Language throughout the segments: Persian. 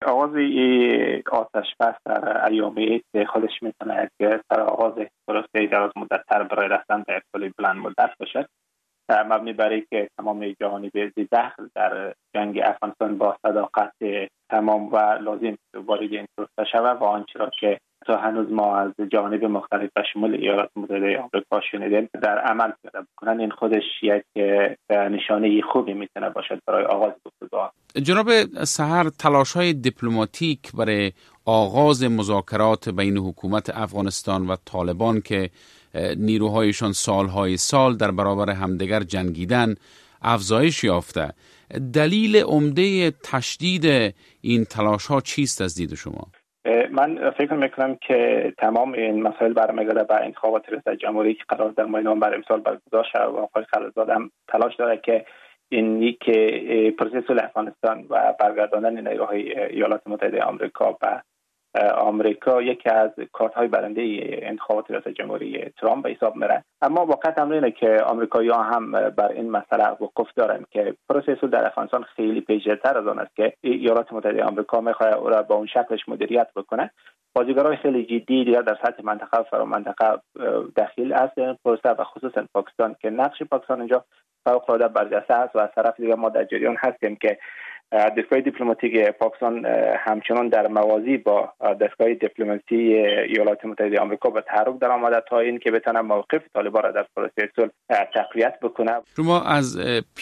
آغاز این آتش بس در ایام عید خودش میتونه که آغاز پروسه دراز مدت تر برای رسیدن به اقبال بلند مدت باشد، مبنی بر اینکه تمام جوانب دخل در جنگ افغانستان با صداقت تمام و لازم وارد این پروسه شود و آنچه را که تا هنوز ما از جوانب مختلف و شمول ایالات متحده آمریکا شنیدیم در عمل پیاده بکنن، این خودش یک نشانه خوبی میتونه باشد برای آغاز گفتگوها. جناب سحر، تلاش‌های دیپلماتیک برای آغاز مذاکرات بین حکومت افغانستان و طالبان که نیروهایشان سالهای سال در برابر همدیگر جنگیدن افزایش یافته، دلیل عمده تشدید این تلاش‌ها چیست از دید شما؟ من فکر میکنم که تمام این مسائل برمیگرده به انتخابات ریاست جمهوری که قرار در ماه نوامبر امسال برگزار شد و آقای خلیلزاد هم تلاش داره که این که پروسه صلح افغانستان و برگرداندن نیروهای ایالات متحده آمریکا به آمریکا یکی از کارت‌های برنده انتخابات ریاست جمهوری ترامپ به حساب میره. اما واقعیت امر اینه که آمریکایی‌ها هم بر این مسئله وقوف دارن که پروسه صلح در افغانستان خیلی پیچیده‌تر از آن است که ایالات متحده آمریکا می‌خواد او را با اون شکلش مدیریت بکنه. بازیگرای خیلی جدی دیگر در سطح منطقه و فرامنطقه دخیل است این پروسه و خصوصا پاکستان که نقش پاکستان اینجا فوق‌العاده برجسته است و از طرف دیگر ما در جریان هستیم که دستگاه دیپلماتیک پاکستان همچنان در موازی با دستگاه دیپلماسی ایالات متحده آمریکا به تحرک در آمده تا این که بتونه موقف طالبان را در پروسه صلح تقویت بکنه. شما از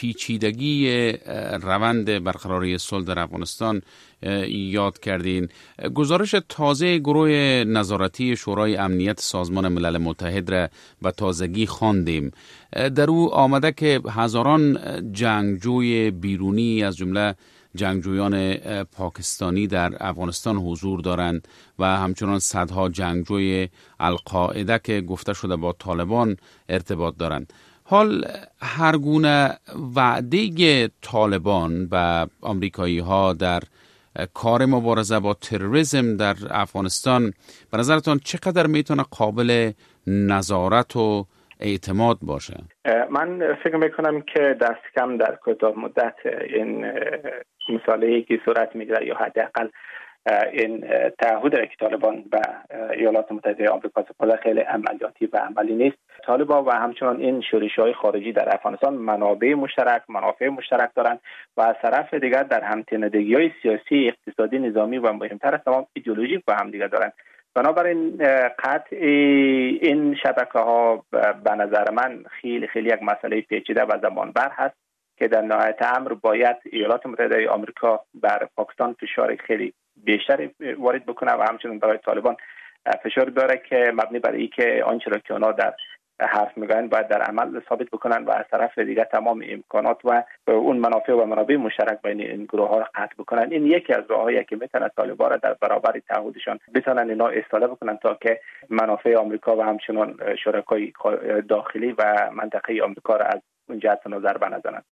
پیچیدگی روند برقراری صلح در افغانستان یاد کردین. گزارش تازه گروه نظارتی شورای امنیت سازمان ملل متحد را به تازگی خواندیم. در او آمده که هزاران جنگجوی بیرونی از جمله جنگجویان پاکستانی در افغانستان حضور دارند و همچنان صدها جنگجوی القاعده که گفته شده با طالبان ارتباط دارند. حال هر گونه وعده طالبان و آمریکایی ها در کار مبارزه با تروریسم در افغانستان به نظرتان چقدر میتونه قابل نظارت و اعتماد باشه؟ من فکر میکنم که دست کم در کوتاه مدت این مسئله که صورت میگیره یا حداقل این تعهد که طالبان به ایالات متحده آمریکا سپرده خیلی عملیاتی و عملی نیست. طالبان و همچنان این شورش‌های خارجی در افغانستان منابع مشترک دارند و از طرف دیگر در هم‌تنیدگی‌های سیاسی، اقتصادی، نظامی و مهمتر از تمام ایدئولوژیک با هم دیگر دارند. بنابراین قطع این شبکه‌ها به نظر من خیلی یک مسئله پیچیده و زمانبر هست که در نهایت امر باید ایالات متحده آمریکا بر پاکستان فشار خیلی بیشتر وارد بکنه و همچنین برای طالبان فشار بیاره که مبنی بر اینکه آنچه را که اونا در حرف میگن باید در عمل ثابت بکنن و از طرف دیگر تمام امکانات و اون منافع و منابع مشترک بین این گروه ها را قطع بکنن. این یکی از راههایی که میتونه طالبان را در برابر تعهدشان بتونن اینا اصلاح بکنن تا که منافع آمریکا و همچنان شرکای داخلی و منطقه آمریکا را از اون جهت نظر بنظرن.